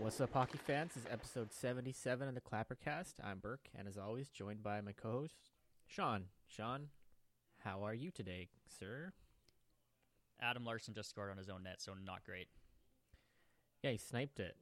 What's up, hockey fans? This is episode 77 of the Clappercast. I'm Burke, and as always, joined by my co-host, Sean. Sean, how are you today, sir? Adam Larson just scored on his own net, so not great. Yeah, he sniped it.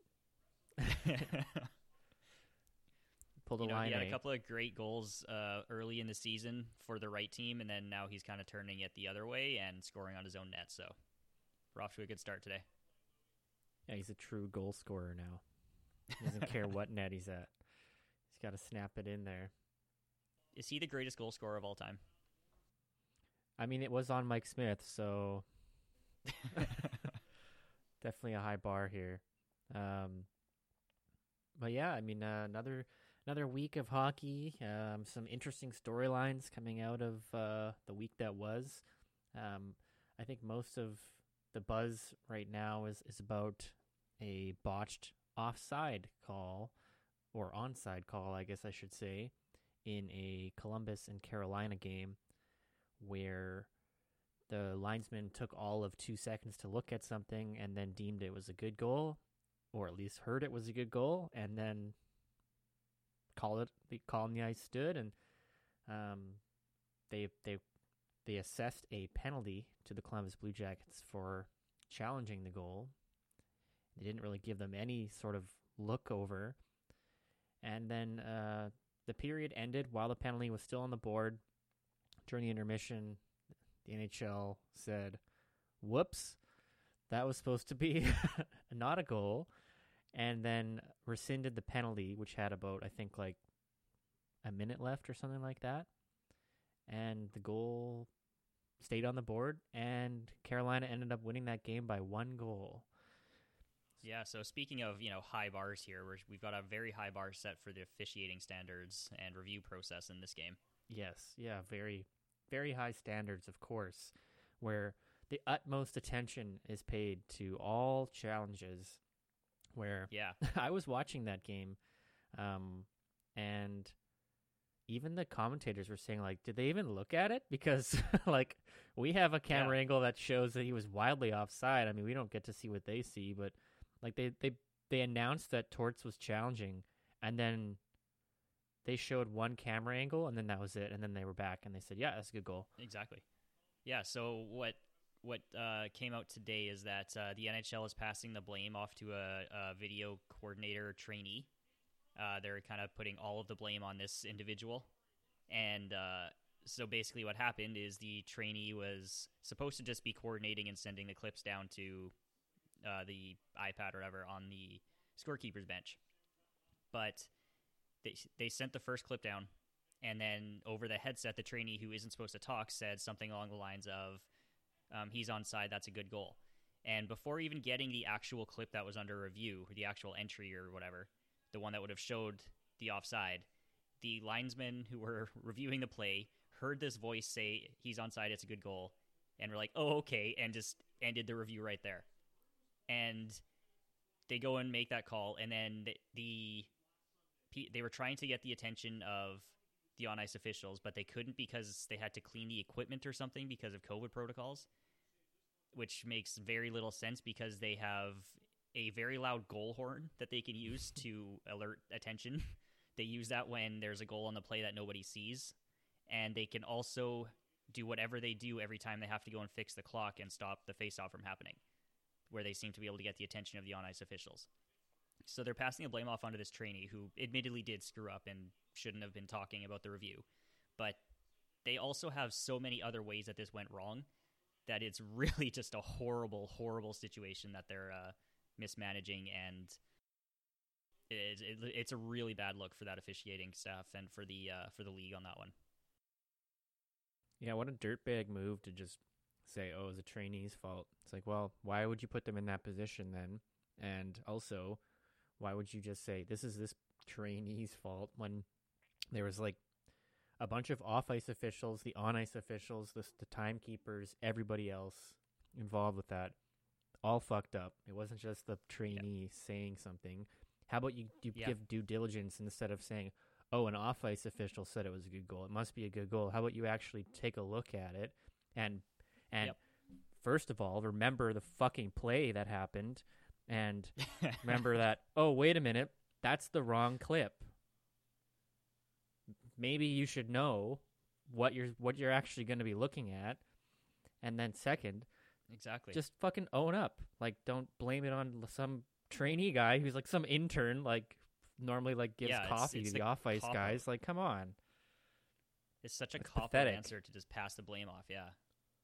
Pulled a line. He had a couple of great goals early in the season for the right team, and then now he's kind of turning it the other way and scoring on his own net, so we're off to a good start today. Yeah, he's a true goal scorer now. He doesn't care what net he's at. He's got to snap it in there. Is he the greatest goal scorer of all time? I mean, it was on Mike Smith, so definitely a high bar here. But yeah, I mean, another week of hockey. Some interesting storylines coming out of the week that was. I think most of the buzz right now is about a botched offside call, or onside call, I guess I should say, in a Columbus and Carolina game where the linesman took all of 2 seconds to look at something and then deemed it was a good goal, or at least heard it was a good goal, and then the call on the ice stood, and they assessed a penalty to the Columbus Blue Jackets for challenging the goal. They didn't really give them any sort of look over. And then the period ended while the penalty was still on the board. During the intermission, the NHL said, whoops, that was supposed to be not a goal. And then rescinded the penalty, which had about, I think, like a minute left or something like that. And the goal stayed on the board, and Carolina ended up winning that game by 1 goal. Yeah, so speaking of, high bars here, we've got a very high bar set for the officiating standards and review process in this game. Yes, yeah, very, very high standards, of course, where the utmost attention is paid to all challenges, where I was watching that game, and even the commentators were saying, like, did they even look at it? Because, like, we have a camera angle that shows that he was wildly offside. I mean, we don't get to see what they see, but, like, they announced that Torts was challenging, and then they showed one camera angle, and then that was it, and then they were back, and they said, yeah, that's a good goal. Exactly. Yeah, so what came out today is that the NHL is passing the blame off to a video coordinator trainee. They're kind of putting all of the blame on this individual. And so basically what happened is the trainee was supposed to just be coordinating and sending the clips down to the iPad or whatever on the scorekeeper's bench. But they sent the first clip down, and then over the headset, the trainee who isn't supposed to talk said something along the lines of, he's onside, that's a good goal. And before even getting the actual clip that was under review, or the actual entry or whatever, the one that would have showed the offside, the linesmen who were reviewing the play heard this voice say, he's onside, it's a good goal, and were like, oh, okay, and just ended the review right there. And they go and make that call, and then they were trying to get the attention of the on-ice officials, but they couldn't because they had to clean the equipment or something because of COVID protocols, which makes very little sense because they have a very loud goal horn that they can use to alert attention. They use that when there's a goal on the play that nobody sees. And they can also do whatever they do every time they have to go and fix the clock and stop the face-off from happening, where they seem to be able to get the attention of the on-ice officials. So they're passing the blame off onto this trainee who admittedly did screw up and shouldn't have been talking about the review. But they also have so many other ways that this went wrong that it's really just a horrible, horrible situation that they're mismanaging, and it's a really bad look for that officiating staff and for the league on that one. Yeah, what a dirtbag move to just say, oh, it was a trainee's fault. It's like, well, why would you put them in that position then? And also, why would you just say, this is this trainee's fault, when there was like a bunch of off-ice officials, the on-ice officials, the timekeepers, everybody else involved with that, all fucked up. It wasn't just the trainee saying something. How about you give due diligence instead of saying, oh, an off-ice official said it was a good goal, it must be a good goal. How about you actually take a look at it and first of all, remember the fucking play that happened and remember that, oh, wait a minute, that's the wrong clip. Maybe you should know what you're actually going to be looking at. And then second, exactly, just fucking own up. Like, don't blame it on some trainee guy who's like some intern, like normally like gives coffee to the off-ice guys. Like, come on. It's such a cop-out answer to just pass the blame off. Yeah.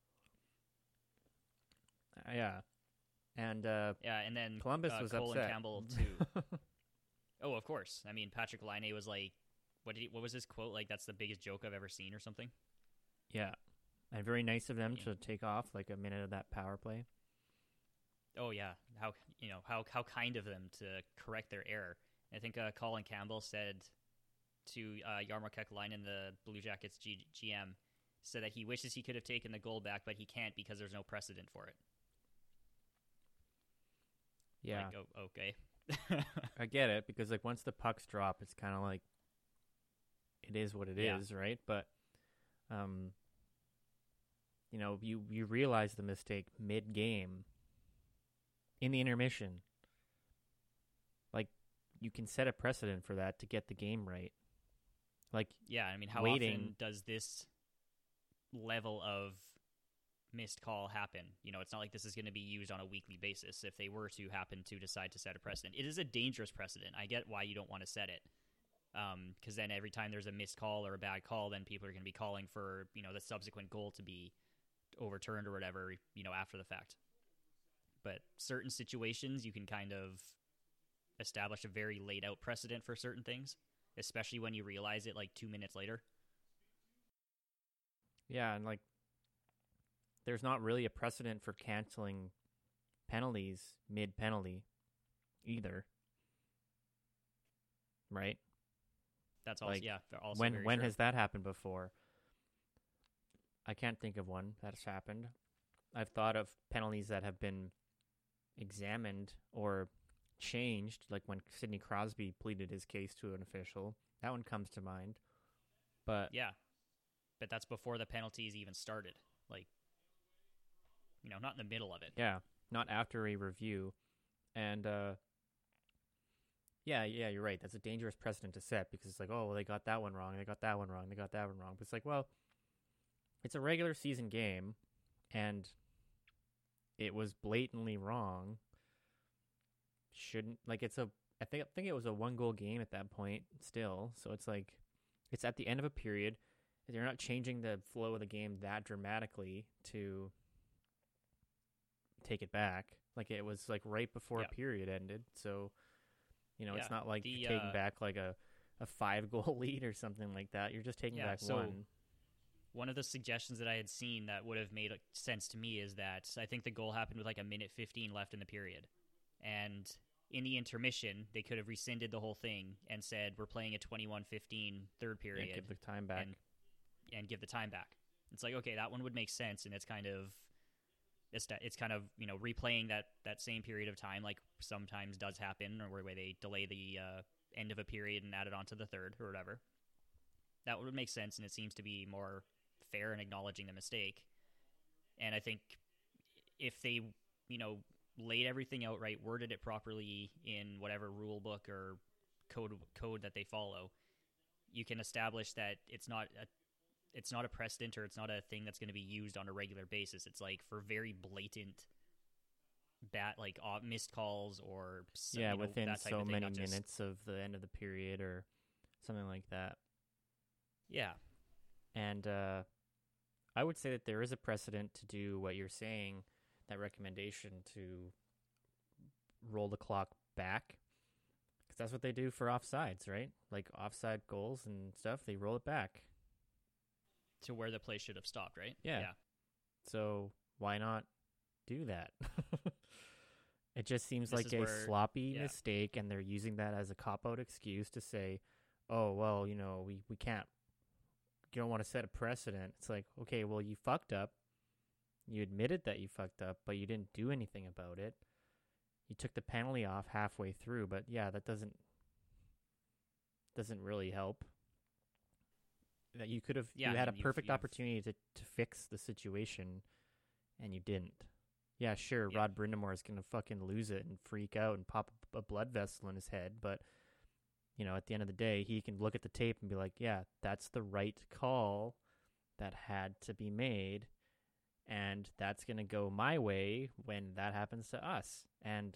Yeah. And and then Columbus was Colin upset. Campbell too. Oh, of course. I mean, Patrick Laine was like, what was his quote? Like, that's the biggest joke I've ever seen, or something. Yeah, and very nice of them to take off like a minute of that power play. Oh yeah, how kind of them to correct their error. I think Colin Campbell said to Jarmo Kekalainen, the Blue Jackets GM, said that he wishes he could have taken the goal back, but he can't because there's no precedent for it. Yeah. Like, oh, okay. I get it, because like once the pucks drop, it's kind of like it is what it is, right? But you realize the mistake mid-game in the intermission. Like, you can set a precedent for that to get the game right. Like, yeah, I mean, how often does this level of missed call happen? It's not like this is going to be used on a weekly basis. If they were to happen to decide to set a precedent, it is a dangerous precedent. I get why you don't want to set it, because then every time there's a missed call or a bad call, then people are going to be calling for the subsequent goal to be overturned or whatever after the fact. But certain situations, you can kind of establish a very laid out precedent for certain things, especially when you realize it like 2 minutes later. Yeah, and like, there's not really a precedent for canceling penalties mid-penalty either, right? That's also, like, also when true. has that happened before? I can't think of one that's happened. I've thought of penalties that have been examined or changed, like when Sidney Crosby pleaded his case to an official. That one comes to mind. But yeah, but that's before the penalties even started. Like, not in the middle of it. Yeah, not after a review. And yeah, you're right. That's a dangerous precedent to set, because it's like, oh, well, they got that one wrong, they got that one wrong, they got that one wrong. But it's like, well, it's a regular season game, and it was blatantly wrong. Shouldn't, like, I think it was a 1-goal game at that point still. So it's like, it's at the end of a period. They're not changing the flow of the game that dramatically to take it back. Like, it was like right before a period ended. So, it's not like you're taking back like a 5-goal lead or something like that. You're just taking back one. One of the suggestions that I had seen that would have made sense to me is that I think the goal happened with like a minute 15 left in the period. And in the intermission, they could have rescinded the whole thing and said, we're playing a 21-15 third period. Yeah, give the time back. And give the time back. It's like, okay, that one would make sense, and it's kind of replaying that same period of time, like sometimes does happen, or where they delay the end of a period and add it onto the third or whatever. That would make sense, and it seems to be more fair in acknowledging the mistake. And I think if they, laid everything out right, worded it properly in whatever rule book or code that they follow, you can establish that it's not a precedent, or it's not a thing that's going to be used on a regular basis. It's like for very blatant missed calls, or within that type so of thing, many minutes of the end of the period or something like that. Yeah. And I would say that there is a precedent to do what you're saying, that recommendation to roll the clock back, because that's what they do for offsides, right? Like offside goals and stuff, they roll it back to where the play should have stopped, right? Yeah. So why not do that? It just seems like a sloppy mistake, and they're using that as a cop-out excuse to say, oh, well, we can't, you don't want to set a precedent. It's like, okay, well, you fucked up. You admitted that you fucked up, but you didn't do anything about it. You took the penalty off halfway through, but yeah, that doesn't really help. That you could have, you had a perfect opportunity to fix the situation, and you didn't. yeah, sure, Yeah. Rod Brindamore is gonna fucking lose it and freak out and pop a blood vessel in his head, but at the end of the day, he can look at the tape and be like, yeah, that's the right call that had to be made, and that's gonna go my way when that happens to us. And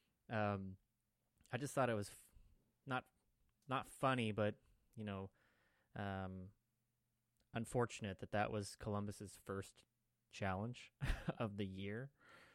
I just thought it was not not funny, but you know, um, unfortunate that was Columbus's first challenge of the year.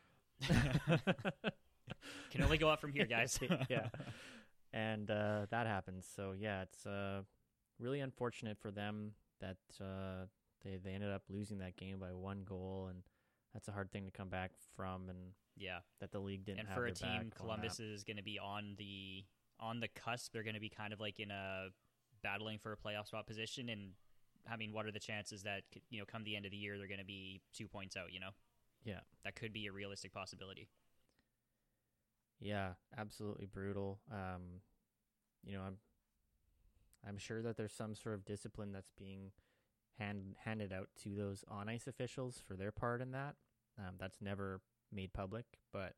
Can only go up from here, guys. Yeah, and that happens. So yeah, it's really unfortunate for them that they ended up losing that game by 1 goal, and that's a hard thing to come back from, and Yeah. that the league didn't And have for their a team, back on Columbus that. is going to be on the cusp. They're going to be kind of like in a battling for a playoff spot position. And I mean, what are the chances that come the end of the year they're going to be 2 points out? Yeah, That could be a realistic possibility. yeah, absolutely brutal. I'm sure that there's some sort of discipline that's being handed out to those on ice officials for their part in that. That's never made public, but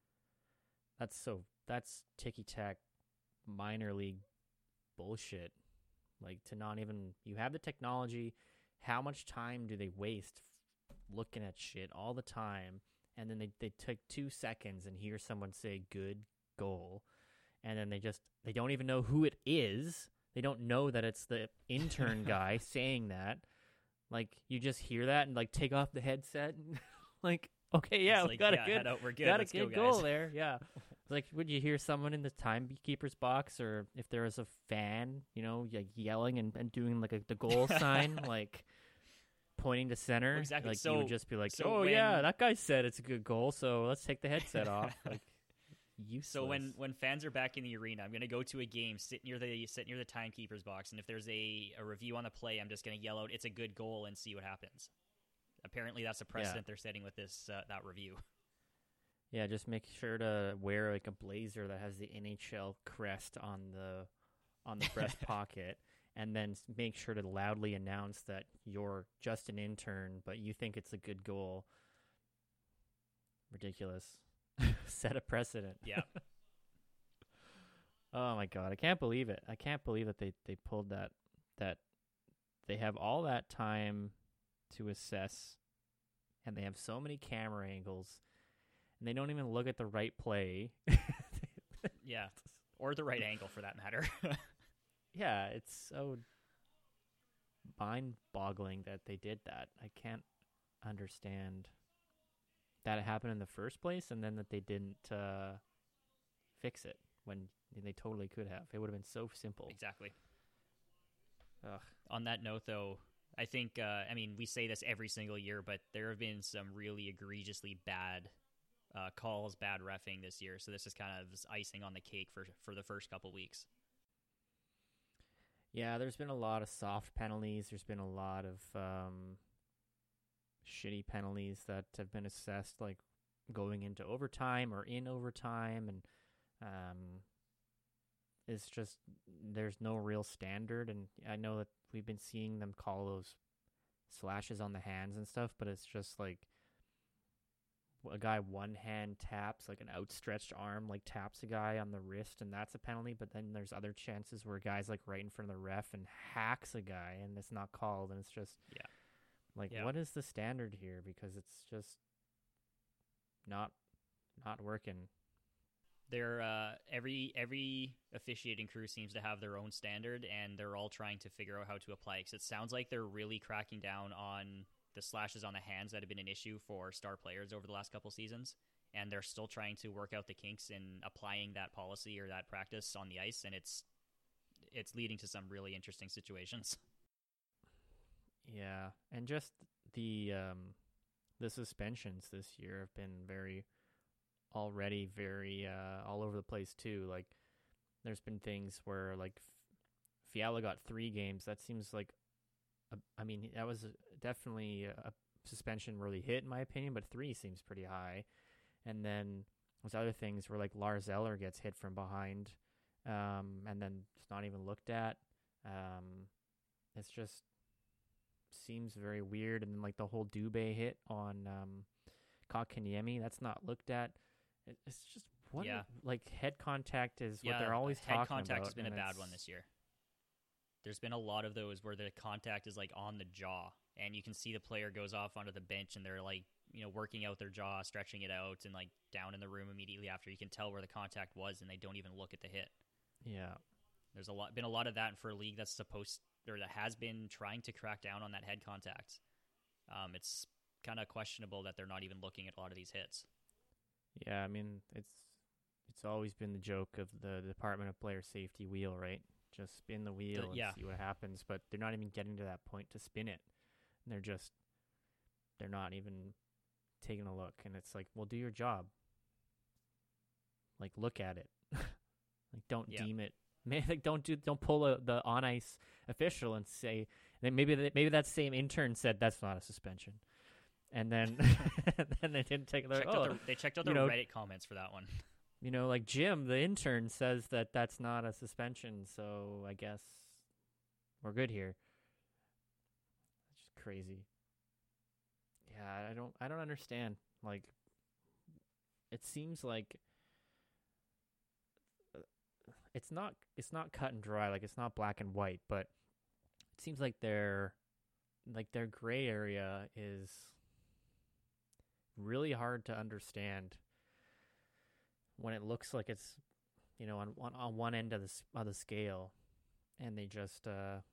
that's ticky tack minor league bullshit. Like, to not even, you have the technology. How much time do they waste looking at shit all the time? And then they take 2 seconds and hear someone say good goal, and then they don't even know who it is. They don't know that it's the intern guy saying that. Like, you just hear that and like take off the headset and like, okay, yeah, It's we like, got yeah, a good head out, we're good. got a Let's go, good goal guys. there. Yeah. Like, would you hear someone in the timekeeper's box, or if there was a fan, like yelling and doing like the goal sign, like pointing to center, Exactly. like you would just be like, So oh yeah, that guy said it's a good goal, so let's take the headset off. Like, useless. So when fans are back in the arena, I'm gonna go to a game, sit near the timekeeper's box, and if there's a review on the play, I'm just gonna yell out, "It's a good goal," and see what happens. Apparently, that's a precedent they're setting with this that review. Yeah, just make sure to wear like a blazer that has the NHL crest on the breast pocket, and then make sure to loudly announce that you're just an intern, but you think it's a good goal. Ridiculous. Set a precedent. Yeah. Oh my god, I can't believe it. I can't believe that they pulled that they have all that time to assess, and they have so many camera angles, and they don't even look at the right play. Yeah. Or the right angle, for that matter. Yeah, it's so mind-boggling that they did that. I can't understand that it happened in the first place, and then that they didn't fix it when they totally could have. It would have been so simple. Exactly. Ugh. On that note, though, I think, we say this every single year, but there have been some really egregiously bad calls, bad reffing this year. So this is kind of icing on the cake for the first couple weeks. Yeah, there's been a lot of soft penalties. There's been a lot of shitty penalties that have been assessed, like going into overtime or in overtime, and it's just, there's no real standard. And I know that we've been seeing them call those slashes on the hands and stuff, but it's just like a guy one hand taps, like an outstretched arm, like taps a guy on the wrist, and that's a penalty. But then there's other chances where a guy's like right in front of the ref and hacks a guy, and it's not called. And it's just what is the standard here? Because it's just not working. They're every officiating crew seems to have their own standard, and they're all trying to figure out how to apply it. 'Cause it sounds like they're really cracking down on the slashes on the hands that have been an issue for star players over the last couple seasons, and they're still trying to work out the kinks in applying that policy or that practice on the ice, and it's leading to some really interesting situations. Yeah, and just the suspensions this year have been very all over the place too. Like, there's been things where like Fiala got 3 games. That seems like that was definitely a suspension really hit in my opinion, but 3 seems pretty high. And then there's other things where like Lars Eller gets hit from behind, and then it's not even looked at. It's just seems very weird. And then like the whole Dubé hit on Kotkaniemi. That's not looked at. It's just what Yeah. like head contact is what Yeah, they're always head talking contact about. has been a and bad it's- one this year. There's been a lot of those where the contact is like on the jaw, and you can see the player goes off onto the bench, and they're like, working out their jaw, stretching it out, and like down in the room immediately after. You can tell where the contact was, and they don't even look at the hit. Yeah. There's been a lot of that for a league that's that has been trying to crack down on that head contact. It's kind of questionable that they're not even looking at a lot of these hits. Yeah, I mean, it's always been the joke of the Department of Player Safety wheel, right? Just spin the wheel and yeah. see what happens, but they're not even getting to that point to spin it. And they're not even taking a look, and it's like, well, do your job. Like, look at it. Like, don't deem it. Man, like, don't pull the on ice official and say, then maybe that same intern said that's not a suspension, and then then they didn't take it. They checked out the Reddit comments for that one. Like Jim, the intern, says that that's not a suspension, so I guess we're good here. It's just crazy. Yeah, I don't understand. Like, it seems like it's not cut and dry. Like, it's not black and white, but it seems like their gray area is really hard to understand when it looks like it's on one end of the scale, and they just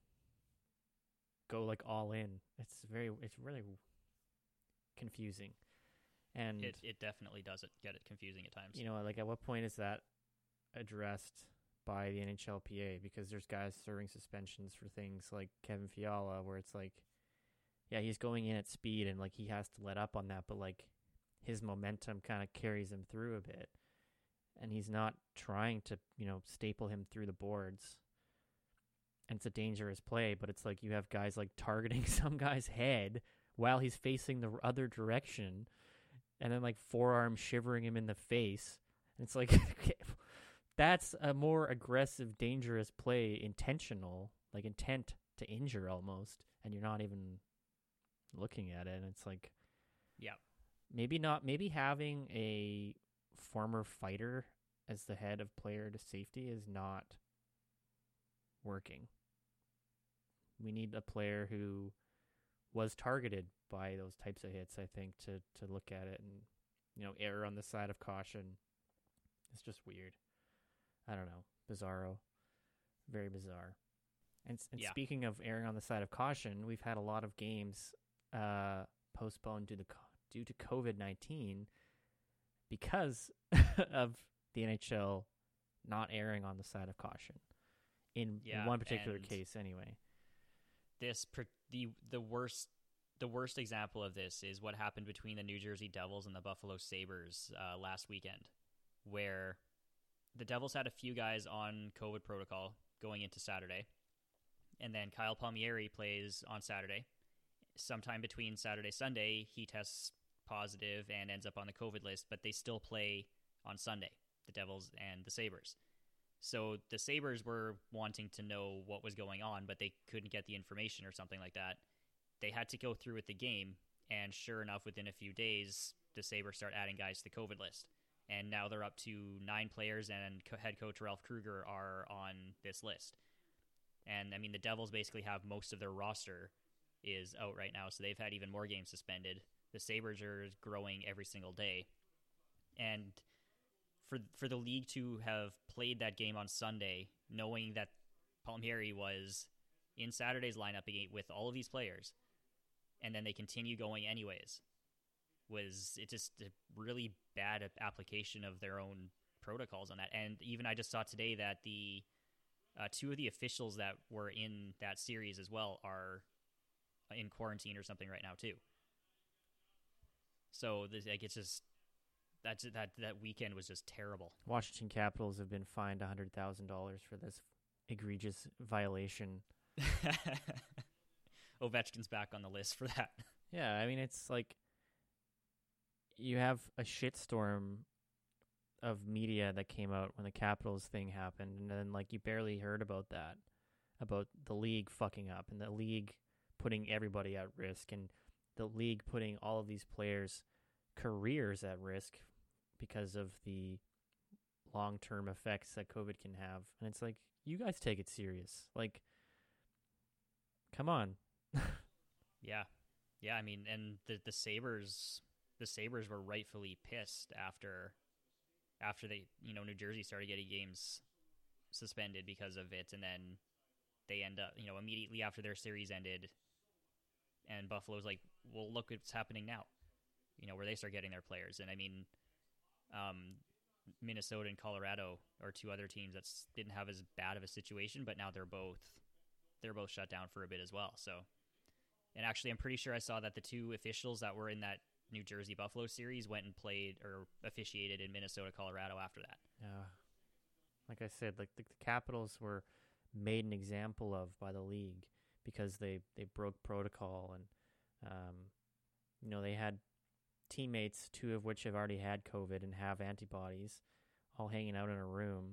go like all in. It's really confusing, and it definitely does get it confusing at times. Like, at what point is that addressed by the NHLPA? Because there's guys serving suspensions for things like Kevin Fiala, where it's like, yeah, he's going in at speed and like he has to let up on that, but like his momentum kind of carries him through a bit, and he's not trying to staple him through the boards. And it's a dangerous play, but it's like you have guys like targeting some guy's head while he's facing the other direction, and then like forearm shivering him in the face. And it's like, that's a more aggressive, dangerous play, intentional, like intent to injure almost, and you're not even looking at it. And it's like, yeah, maybe having a former fighter as the head of player to safety is not working. We need a player who was targeted by those types of hits, I think, to look at it and err on the side of caution. It's just weird. I don't know. Bizarro. Very bizarre. And speaking of erring on the side of caution, we've had a lot of games postponed due to COVID-19 because of the NHL not erring on the side of caution. In one particular case, anyway. The worst example of this is what happened between the New Jersey Devils and the Buffalo Sabres last weekend, where the Devils had a few guys on COVID protocol going into Saturday, and then Kyle Palmieri plays on Saturday. Sometime between Saturday Sunday, he tests positive and ends up on the COVID list, but they still play on Sunday, the Devils and the Sabres. So the Sabres were wanting to know what was going on, but they couldn't get the information or something like that. They had to go through with the game, and sure enough, within a few days, the Sabres start adding guys to the COVID list. And now they're up to 9 players, and head coach Ralph Kruger are on this list. And, I mean, the Devils basically have most of their roster is out right now, so they've had even more games suspended. The Sabres are growing every single day. And for the league to have played that game on Sunday, knowing that Palmieri was in Saturday's lineup with all of these players, and then they continue going anyways, was it just a really bad application of their own protocols on that. And even I just saw today that the 2 of the officials that were in that series as well are in quarantine or something right now too. So it's just that weekend was just terrible. Washington Capitals have been fined $100,000 for this egregious violation. Ovechkin's back on the list for that. Yeah, I mean, it's like you have a shitstorm of media that came out when the Capitals thing happened, and then like you barely heard about that, about the league fucking up and the league putting everybody at risk and the league putting all of these players careers at risk because of the long-term effects that COVID can have. And it's like, you guys take it serious. Like, come on. Yeah. Yeah, I mean, and the Sabres were rightfully pissed after they, New Jersey started getting games suspended because of it, and then they end up, immediately after their series ended, and Buffalo's like, well, look what's happening now, where they start getting their players. And I mean, Minnesota and Colorado are two other teams that didn't have as bad of a situation, but now they're both shut down for a bit as well. So, and actually, I'm pretty sure I saw that the two officials that were in that New Jersey Buffalo series went and played or officiated in Minnesota, Colorado after that. Yeah. Like I said, like the Capitals were made an example of by the league because they broke protocol, and they had teammates, two of which have already had COVID and have antibodies, all hanging out in a room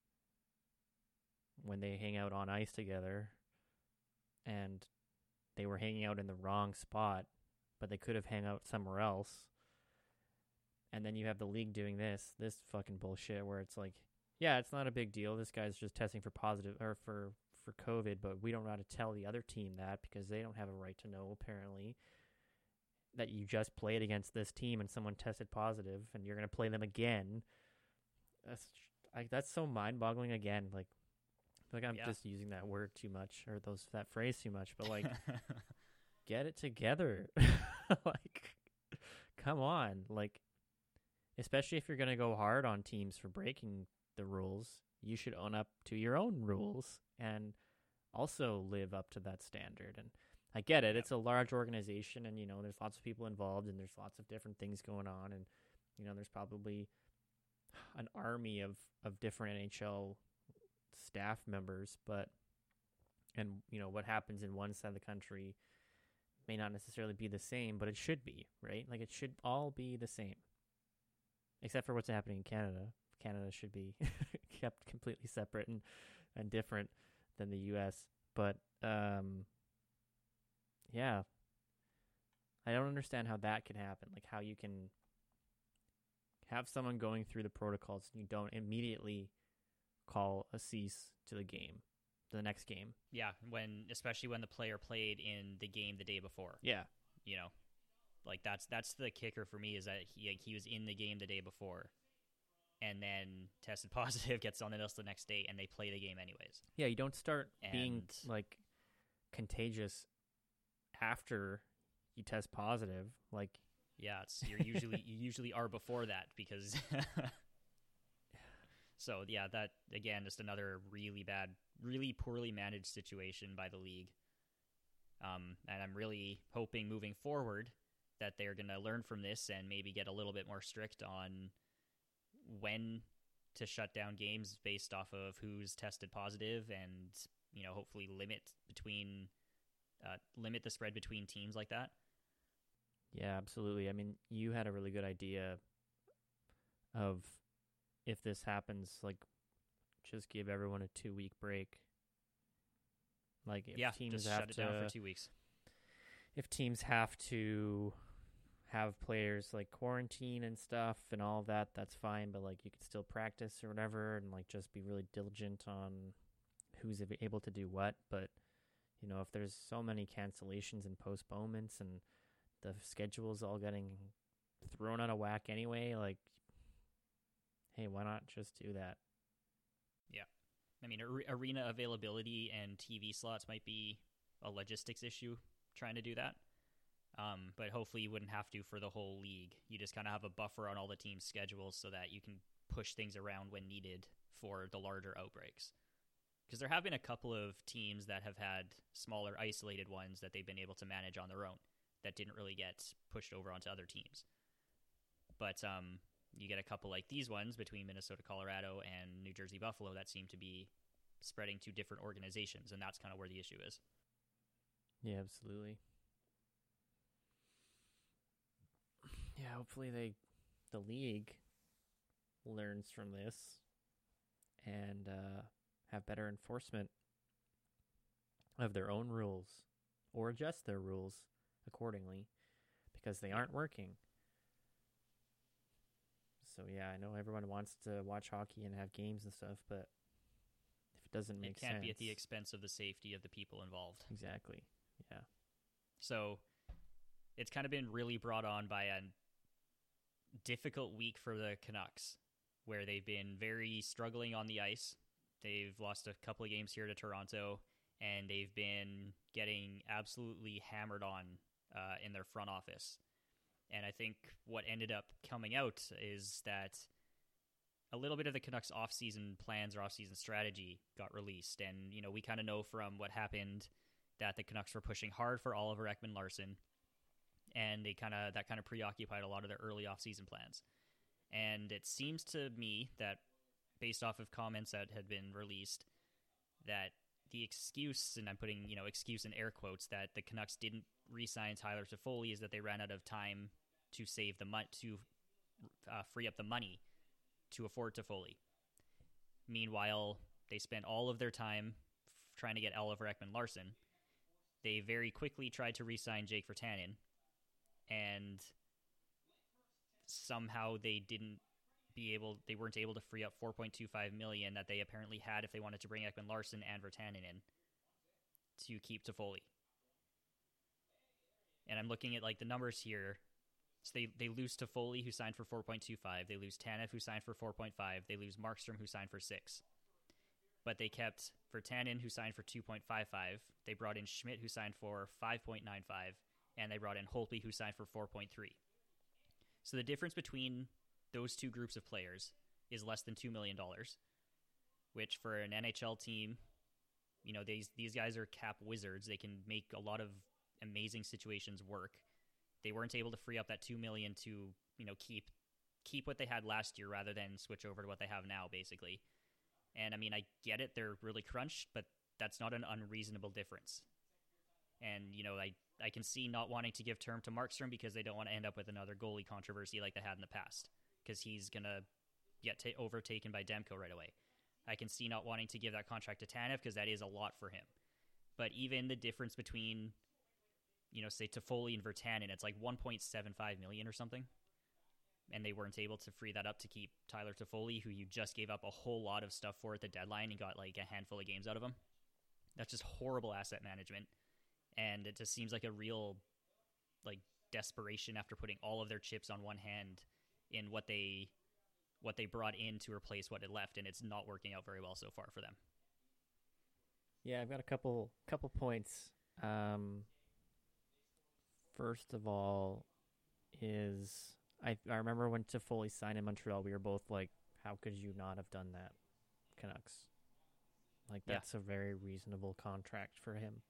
when they hang out on ice together, and they were hanging out in the wrong spot, but they could have hung out somewhere else. And then you have the league doing this fucking bullshit where it's like, yeah, it's not a big deal. This guy's just testing for positive or for COVID, but we don't know how to tell the other team that because they don't have a right to know, apparently, that you just played against this team and someone tested positive and you're going to play them again. That's so mind-boggling again. Like I'm just using that word too much or that phrase too much, but like, get it together. Like, come on. Like, especially if you're going to go hard on teams for breaking the rules, you should own up to your own rules and also live up to that standard. And I get it. It's a large organization and, there's lots of people involved and there's lots of different things going on. And, there's probably an army of different NHL staff members, what happens in one side of the country may not necessarily be the same, but it should be, right? Like, it should all be the same. Except for what's happening in Canada. Canada should be kept completely separate and different than the U.S. But, yeah. I don't understand how that can happen. Like, how you can have someone going through the protocols and you don't immediately call a cease to the next game. Yeah, especially when the player played in the game the day before. Yeah. Like that's the kicker for me is that he was in the game the day before and then tested positive, gets on the list the next day, and they play the game anyways. Yeah, you don't start being like contagious after you test positive. Like, yeah, you usually are before that because so yeah, that again just another really bad, really poorly managed situation by the league. And I'm really hoping moving forward that they're going to learn from this and maybe get a little bit more strict on when to shut down games based off of who's tested positive and, hopefully limit the spread between teams like that. Yeah, absolutely. I mean, you had a really good idea of if this happens, like, just give everyone a 2-week break. Like, if teams just shut it down for 2 weeks. If teams have to have players like quarantine and stuff and all of that, that's fine. But like, you could still practice or whatever, and like just be really diligent on who's able to do what. But if there's so many cancellations and postponements and the schedule's all getting thrown out of whack anyway, like, hey, why not just do that? Yeah. I mean, arena availability and TV slots might be a logistics issue trying to do that. But hopefully you wouldn't have to for the whole league. You just kind of have a buffer on all the teams' schedules so that you can push things around when needed for the larger outbreaks. Because there have been a couple of teams that have had smaller isolated ones that they've been able to manage on their own that didn't really get pushed over onto other teams. But you get a couple like these ones between Minnesota, Colorado, and New Jersey, Buffalo that seem to be spreading to different organizations, and that's kind of where the issue is. Yeah, absolutely. Yeah, hopefully the league learns from this and have better enforcement of their own rules or adjust their rules accordingly because they aren't working. So yeah, I know everyone wants to watch hockey and have games and stuff, but if it doesn't make It can't sense, be at the expense of the safety of the people involved. exactly. Yeah. So it's kind of been really brought on by a difficult week for the Canucks, where they've been very struggling on the ice. They've lost a couple of games here to Toronto, and they've been getting absolutely hammered on in their front office. And I think what ended up coming out is that a little bit of the Canucks off-season plans or off-season strategy got released. And, you know, we kind of know from what happened that the Canucks were pushing hard for Oliver Ekman-Larsson, and that kind of preoccupied a lot of their early off-season plans. And it seems to me that, based off of comments that had been released, that the excuse, and I'm putting, you know, excuse in air quotes, that the Canucks didn't re-sign Tyler Toffoli is that they ran out of time to save the free up the money to afford Toffoli. Meanwhile, they spent all of their time trying to get Oliver Ekman-Larsson. They very quickly tried to re-sign Jake Virtanen, and somehow they weren't able to free up $4.25 million that they apparently had if they wanted to bring Ekman-Larsson and Virtanen in to keep Toffoli. And I'm looking at like the numbers here. So they lose Toffoli, who signed for 4.25. They lose Tanev, who signed for 4.5. They lose Markstrom, who signed for 6. But they kept Virtanen, who signed for 2.55. They brought in Schmidt, who signed for 5.95. And they brought in Holtby, who signed for 4.3. So the difference between those two groups of players is less than $2 million, which for an NHL team, you know, these guys are cap wizards. They can make a lot of amazing situations work. They weren't able to free up that $2 million to, you know, keep what they had last year rather than switch over to what they have now, basically. And I mean, I get it; they're really crunched, but that's not an unreasonable difference. And you know, I can see not wanting to give term to Markstrom because they don't want to end up with another goalie controversy like they had in the past, because he's gonna get overtaken by Demko right away. I can see not wanting to give that contract to Tanev because that is a lot for him. But even the difference between, you know, say Toffoli and Virtanen, it's like $1.75 million or something. And they weren't able to free that up to keep Tyler Toffoli, who you just gave up a whole lot of stuff for at the deadline and got like a handful of games out of him. That's just horrible asset management. And it just seems like a real like desperation after putting all of their chips on one hand in what they brought in to replace what had left, and it's not working out very well so far for them. Yeah, I've got a couple points. First of all, is I remember when Toffoli signed in Montreal, we were both like, how could you not have done that, Canucks? Like, that's a very reasonable contract for him.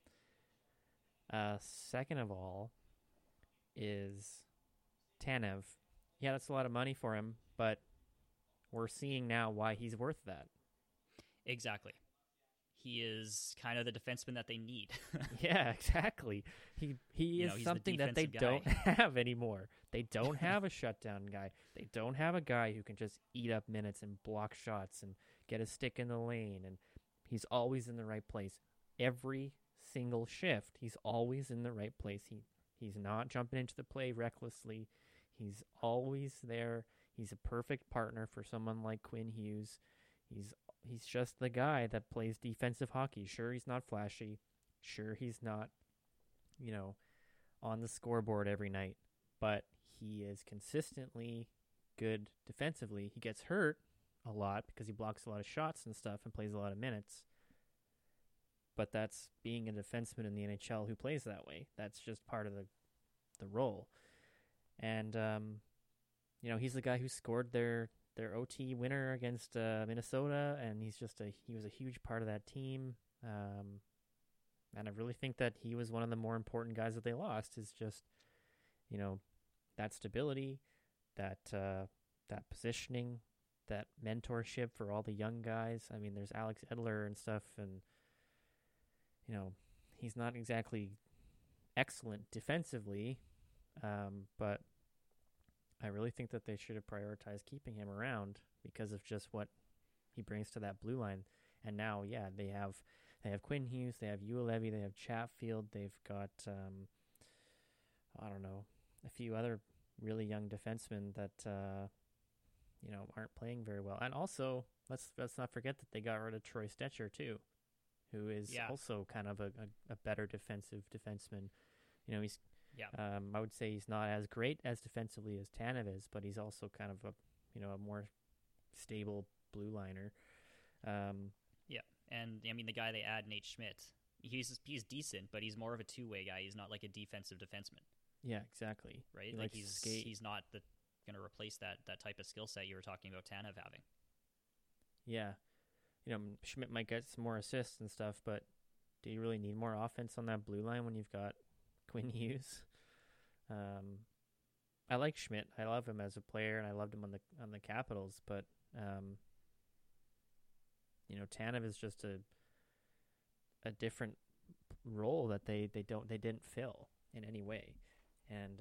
Second of all is Tanev. Yeah, that's a lot of money for him, but we're seeing now why he's worth that. Exactly. He is kind of the defenseman that they need. Yeah, exactly. He is something that they don't have anymore. They don't have a shutdown guy. They don't have a guy who can just eat up minutes and block shots and get a stick in the lane. And he's always in the right place. Every single shift, he's always in the right place. He's not jumping into the play recklessly. He's always there. He's a perfect partner for someone like Quinn Hughes. He's just the guy that plays defensive hockey. Sure, he's not flashy. Sure, he's not, you know, on the scoreboard every night. But he is consistently good defensively. He gets hurt a lot because he blocks a lot of shots and stuff and plays a lot of minutes. But that's being a defenseman in the NHL who plays that way. That's just part of the role. And, you know, he's the guy who scored their OT winner against Minnesota, and he was a huge part of that team. And I really think that he was one of the more important guys that they lost. Is just, you know, that stability, that positioning, that mentorship for all the young guys. I mean, there's Alex Edler and stuff, and you know, he's not exactly excellent defensively, but I really think that they should have prioritized keeping him around because of just what he brings to that blue line. And now, yeah, they have Quinn Hughes, they have Ulevi, they have Chatfield, they've got I don't know, a few other really young defensemen that aren't playing very well. And also, let's not forget that they got rid of Troy Stetcher too, who is Yeah, also kind of a better defensive defenseman. He's yeah, I would say he's not as great as defensively as Tanev is, but he's also kind of a more stable blue liner. Um, yeah. And I mean, the guy they add, Nate Schmidt, he's decent, but he's more of a two-way guy. He's not like a defensive defenseman, yeah, exactly. right? He Like likes to skate. he's not going to replace that type of skill set you were talking about Tanev having. Yeah, Schmidt might get some more assists and stuff, but do you really need more offense on that blue line when you've got Quinn Hughes? I like Schmidt. I love him as a player, and I loved him on the Capitals. But Tanev is just a different role that they didn't fill in any way, and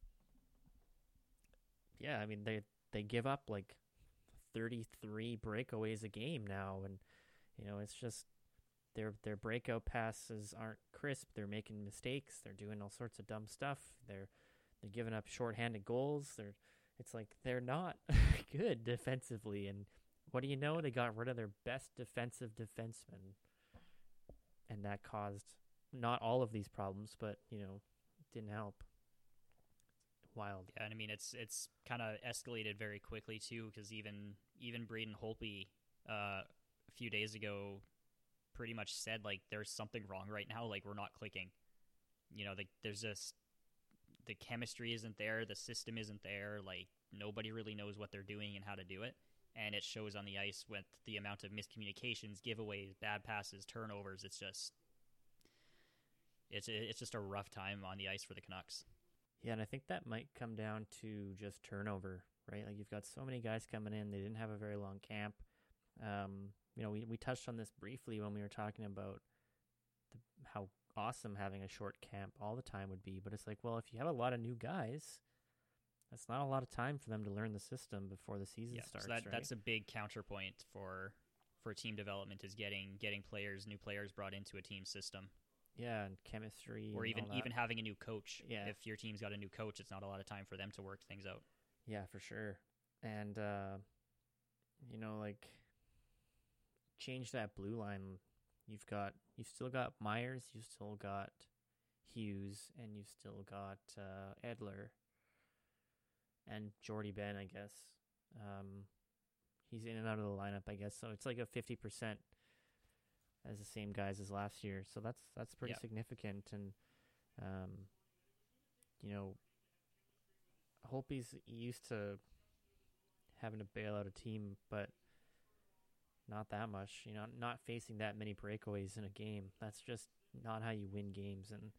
yeah, I mean they give up like 33 breakaways a game now, and it's just their breakout passes aren't crisp. They're making mistakes. They're doing all sorts of dumb stuff. They're giving up shorthanded goals. It's like they're not good defensively. And what do you know? They got rid of their best defensive defenseman, and that caused not all of these problems, but it didn't help. Wild. Yeah, and I mean it's kind of escalated very quickly too, because even Braden Holtby a few days ago pretty much said like there's something wrong right now, like we're not clicking. There's just the chemistry isn't there, the system isn't there, like nobody really knows what they're doing and how to do it, and it shows on the ice with the amount of miscommunications, giveaways, bad passes, turnovers. It's just a rough time on the ice for the Canucks. Yeah, and I think that might come down to just turnover, right? Like you've got so many guys coming in, they didn't have a very long camp. We touched on this briefly when we were talking about how awesome having a short camp all the time would be, but it's like, well, if you have a lot of new guys, that's not a lot of time for them to learn the system before the season starts. So right? that's a big counterpoint for team development, is getting new players brought into a team system. Yeah, and chemistry, or and even having a new coach. Yeah. If your team's got a new coach, it's not a lot of time for them to work things out. Yeah, for sure. And like change that blue line. You've still got Myers, you've still got Hughes, and you've still got Edler and Jordy Ben, I guess. He's in and out of the lineup, I guess. So it's like a 50% as the same guys as last year. So that's pretty significant. And Holtby's used to having to bail out a team, but not that much. Not facing that many breakaways in a game. That's just not how you win games. And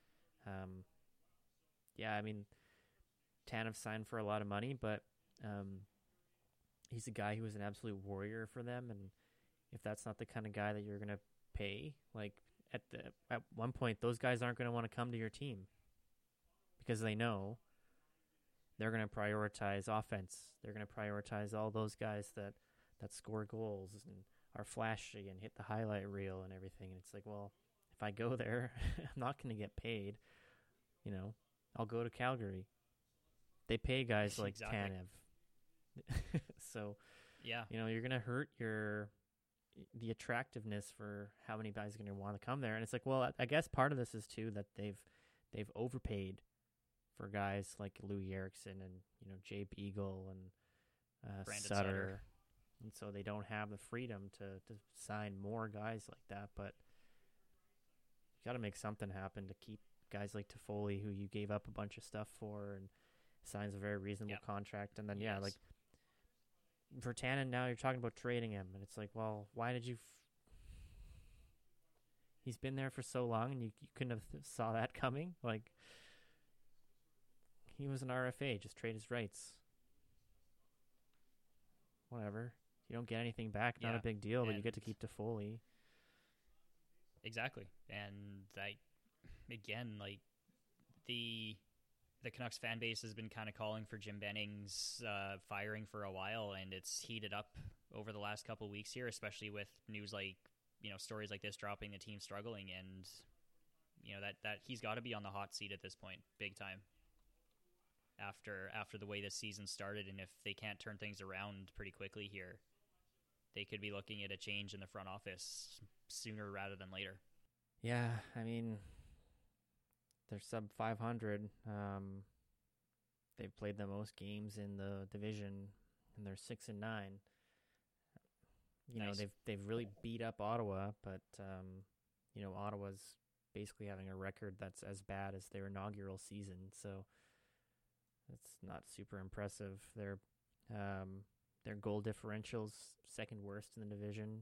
I mean, Tanev signed for a lot of money, but he's a guy who was an absolute warrior for them. And if that's not the kind of guy that you're going to pay, like at one point, those guys aren't going to want to come to your team because they know they're going to prioritize offense. They're going to prioritize all those guys that score goals and are flashy and hit the highlight reel and everything. And it's like, well, if I go there, I'm not going to get paid. I'll go to Calgary. They pay guys like Tanev. So, yeah, you're going to hurt the attractiveness for how many guys are going to want to come there. And it's like, well, I guess part of this is too that they've overpaid for guys like Louis Eriksson and Jay Beagle and Sutter. And so they don't have the freedom to sign more guys like that. But you got to make something happen to keep guys like Toffoli, who you gave up a bunch of stuff for, and signs a very reasonable contract. And then, like Virtanen, now you're talking about trading him. And it's like, well, why did you... He's been there for so long, and you couldn't have saw that coming? Like, he was an RFA. Just trade his rights. Whatever. You don't get anything back. Not a big deal, but you get to keep Toffoli. Exactly. And again, like the Canucks fan base has been kind of calling for Jim Benning's firing for a while, and it's heated up over the last couple of weeks here, especially with news like, stories like this dropping, the team struggling, and that he's got to be on the hot seat at this point, big time. after the way this season started, and if they can't turn things around pretty quickly here, they could be looking at a change in the front office sooner rather than later. Yeah, I mean, they're sub 500. They've played the most games in the division, and they're 6-9. You know, they've really beat up Ottawa, but you know, Ottawa's basically having a record that's as bad as their inaugural season, so it's not super impressive. Their goal differential's second worst in the division.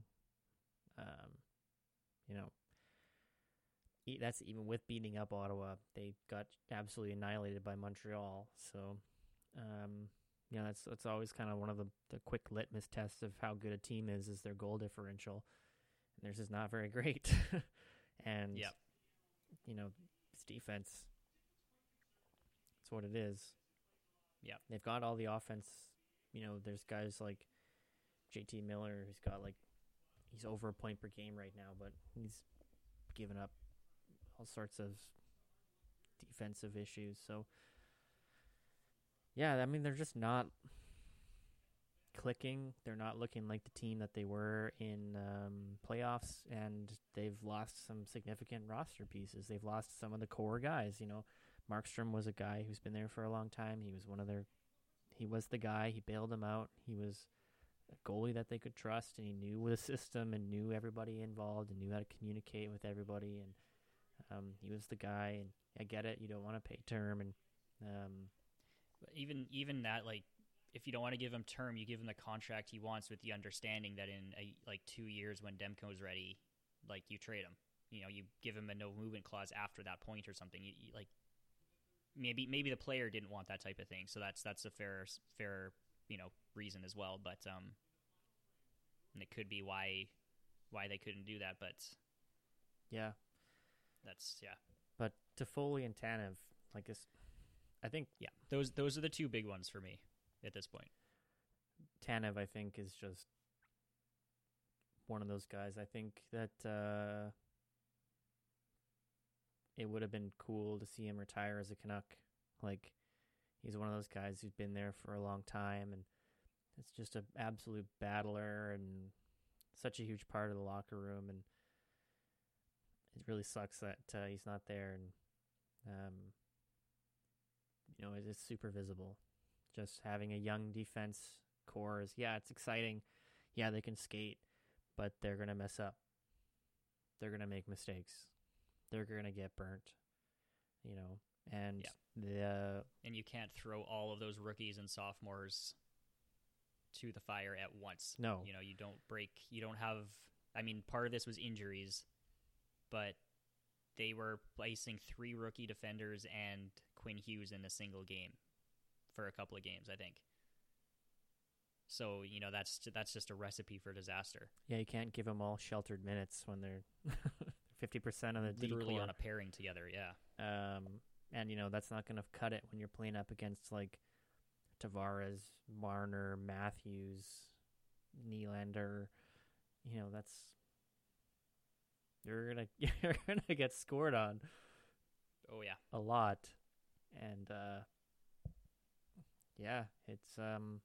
You know, that's even with beating up Ottawa. They got absolutely annihilated by Montreal. So, you know, that's always kind of one of the quick litmus tests of how good a team is their goal differential. And theirs is not very great. And, you know, it's defense. It's what it is. Yeah. They've got all the offense. You know, there's guys like JT Miller who's got he's over a point per game right now, but he's given up all sorts of defensive issues. So, yeah, I mean, they're just not clicking. They're not looking like the team that they were in playoffs, and they've lost some significant roster pieces. They've lost some of the core guys. You know, Markstrom was a guy who's been there for a long time. He was the guy. He bailed them out. He was a goalie that they could trust, and he knew the system and knew everybody involved and knew how to communicate with everybody. And he was the guy. And I get it. You don't want to pay term, and even that, if you don't want to give him term, you give him the contract he wants with the understanding that in 2 years when Demko's ready, you trade him. You know, you give him a no movement clause after that point or something. You maybe the player didn't want that type of thing, so that's a fair reason as well. But and it could be why they couldn't do that. But yeah, that's But Toffoli and Tanev, this, I think those are the two big ones for me at this point. Tanev, I think, is just one of those guys. I think that it would have been cool to see him retire as a Canuck. He's one of those guys who's been there for a long time, and it's just an absolute battler and such a huge part of the locker room. And it really sucks that he's not there. And you know, it's super visible. Just having a young defense core is, it's exciting. Yeah, they can skate, but they're going to mess up. They're going to make mistakes. They're going to get burnt, you know, and and you can't throw all of those rookies and sophomores to the fire at once. No. You know, you don't have, I mean, part of this was injuries, but they were placing 3 rookie defenders and Quinn Hughes in a single game for a couple of games, I think. So, you know, that's just a recipe for disaster. Yeah, you can't give them all sheltered minutes when they're 50% of the literally D-core. on a pairing together, yeah. And, you know, that's not going to cut it when you're playing up against, Tavares, Marner, Matthews, Nylander. You know, you're gonna get scored on. Oh yeah, a lot, and it's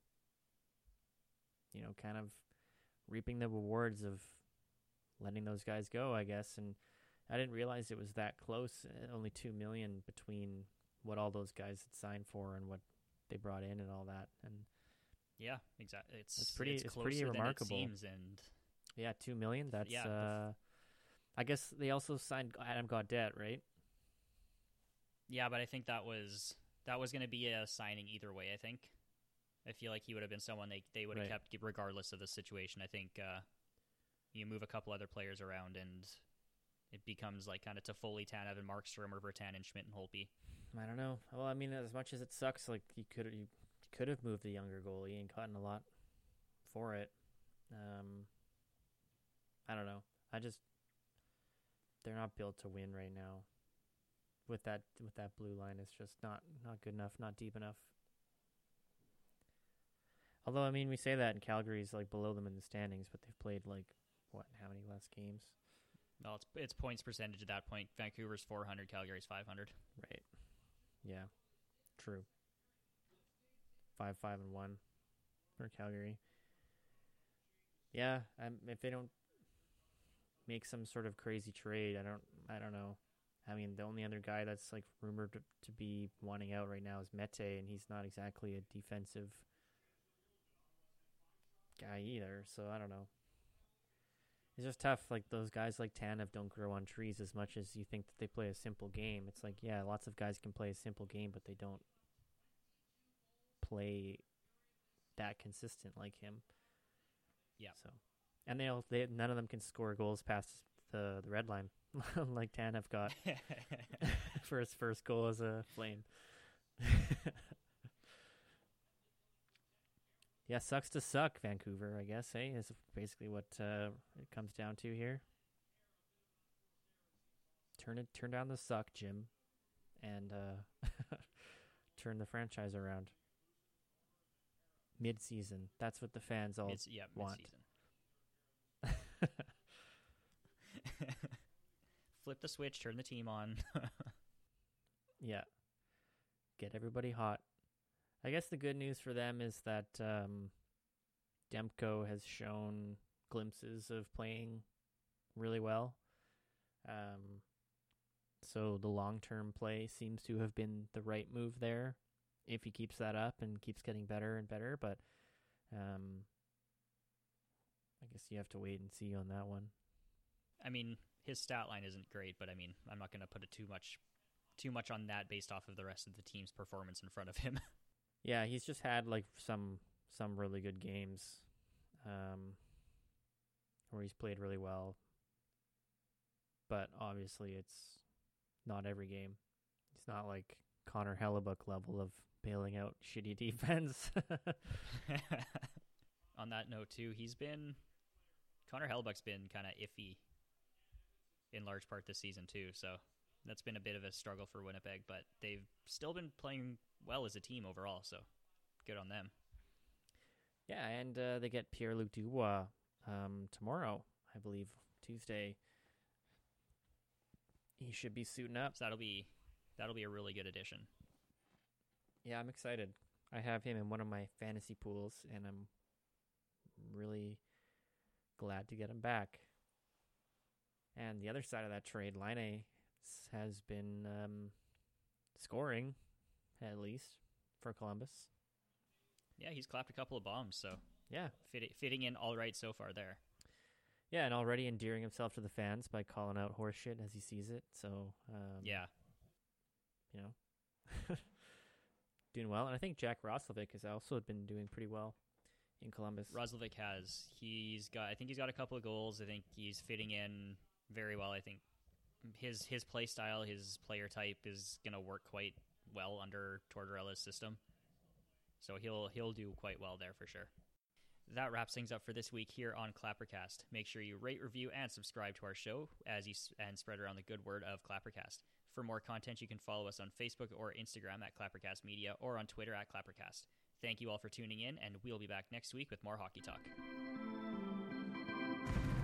you know, kind of reaping the rewards of letting those guys go, I guess. And I didn't realize it was that close. Only $2 million between what all those guys had signed for and what they brought in and all that. And yeah, exactly. It's pretty remarkable. Than it seems, and yeah, $2 million. That's I guess they also signed Adam Gaudette, right? Yeah, but I think that was going to be a signing either way. I feel like he would have been someone they would have kept regardless of the situation. I think you move a couple other players around and it becomes kind of Toffoli, Tanev, and Markstrom, or Virtanen, Schmidt, and Holtby. I don't know. Well, I mean, as much as it sucks, you could have moved the younger goalie and gotten a lot for it. I don't know. They're not built to win right now. With that blue line, it's just not good enough, not deep enough. Although, I mean, we say that, and Calgary's below them in the standings, but they've played how many less games? Well, it's points percentage at that point. Vancouver's 400, Calgary's 500. Right. Yeah. True. 5-5-1 for Calgary. Yeah, if they don't make some sort of crazy trade, I don't know. I mean, the only other guy that's like rumored to be wanting out right now is Mete, and he's not exactly a defensive guy either. So I don't know. It's just tough. Like those guys like Tanev don't grow on trees as much as you think that they play a simple game. It's like, yeah, lots of guys can play a simple game, but they don't play that consistent like him. Yeah. So, and they none of them can score goals past the red line, like Tanev got for his first goal as a Flame. Yeah, sucks to suck, Vancouver, I guess, hey, is basically what it comes down to here. Turn down the suck, Jim, and turn the franchise around. Mid-season, that's what the fans all want. Mid-season. Flip the switch, turn the team on. Yeah. Get everybody hot. I guess the good news for them is that Demko has shown glimpses of playing really well. So the long-term play seems to have been the right move there if he keeps that up and keeps getting better and better. But I guess you have to wait and see on that one. I mean, his stat line isn't great, but I mean, I'm not going to put it too much on that based off of the rest of the team's performance in front of him. Yeah, he's just had like some really good games where he's played really well. But obviously it's not every game. It's not like Connor Hellebuck level of bailing out shitty defense. On that note too, Connor Hellebuck's been kind of iffy in large part this season too, so that's been a bit of a struggle for Winnipeg, but they've still been playing well as a team overall, so good on them. Yeah, and they get Pierre-Luc Dubois tomorrow, I believe, Tuesday. He should be suiting up. So that'll be a really good addition. Yeah, I'm excited. I have him in one of my fantasy pools, and I'm really glad to get him back. And the other side of that trade, Laine has been scoring, at least, for Columbus. Yeah, he's clapped a couple of bombs, so yeah, fitting in all right so far there. Yeah, and already endearing himself to the fans by calling out horseshit as he sees it. So, yeah, you know, doing well. And I think Jack Roslovic has also been doing pretty well in Columbus. Roslovic has. I think he's got a couple of goals. I think he's fitting in very well. I think his play style, his player type is going to work quite well under Tortorella's system. So he'll do quite well there for sure. That wraps things up for this week here on Clappercast. Make sure you rate, review, and subscribe to our show and spread around the good word of Clappercast. For more content, you can follow us on Facebook or Instagram at Clappercast Media or on Twitter at Clappercast. Thank you all for tuning in, and we'll be back next week with more hockey talk.